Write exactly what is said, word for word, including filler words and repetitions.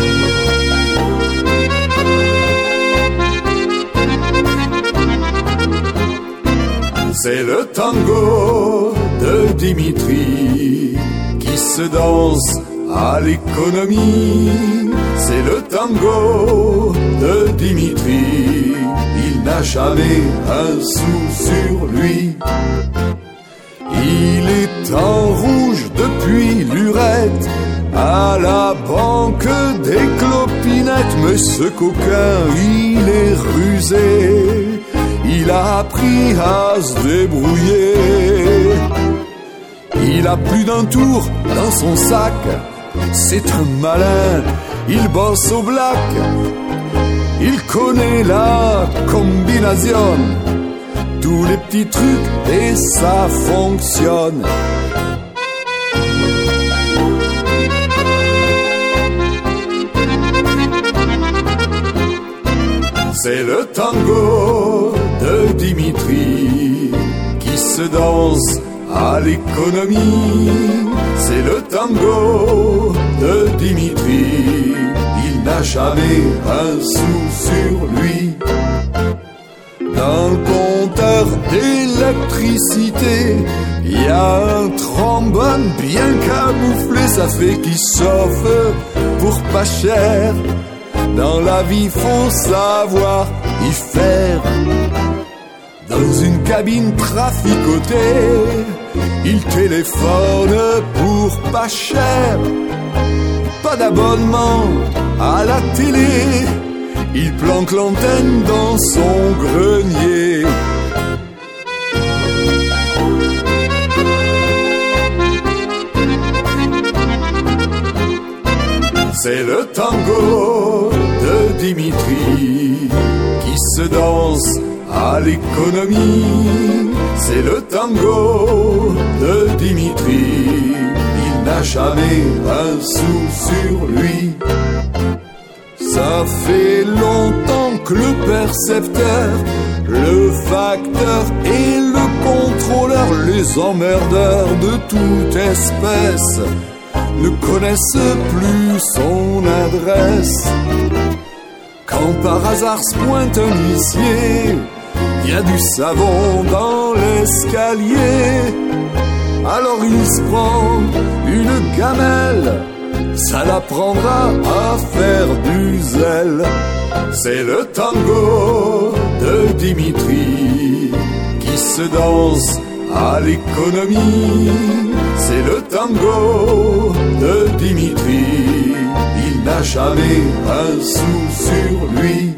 C'est le tango de Dimitri qui se danse à l'économie. C'est le tango de Dimitri, il n'a jamais un sou sur lui. Il est en rouge depuis lurette à la banque des clopinettes. Mais ce coquin, il est rusé, il a appris à se débrouiller. Il a plus d'un tour dans son sac, c'est un malin, il bosse au black. Il connaît la combinaison, tous les petits trucs et ça fonctionne. C'est le tango de Dimitri qui se danse à l'économie. C'est le tango de Dimitri, il n'a jamais un sou sur lui. Dans le compteur d'électricité, il y a un trombone bien camouflé, ça fait qu'il chauffe pour pas cher. Dans la vie, faut savoir y faire. Dans une cabine traficotée, il téléphone pour pas cher. Pas d'abonnement à la télé, il planque l'antenne dans son grenier. C'est le tango de Dimitri qui se danse à l'économie. C'est le tango de Dimitri, il n'a jamais un sou sur lui. Ça fait longtemps que le percepteur, le facteur et le contrôleur, les emmerdeurs de toute espèce, ne connaissent plus son adresse. Quand par hasard se pointe un huissier, il y a du savon dans l'escalier. Alors il se prend une gamelle, ça l'apprendra à faire du zèle. C'est le tango de Dimitri qui se danse à l'économie. C'est le tango de Dimitri, il n'a jamais un sou sur lui.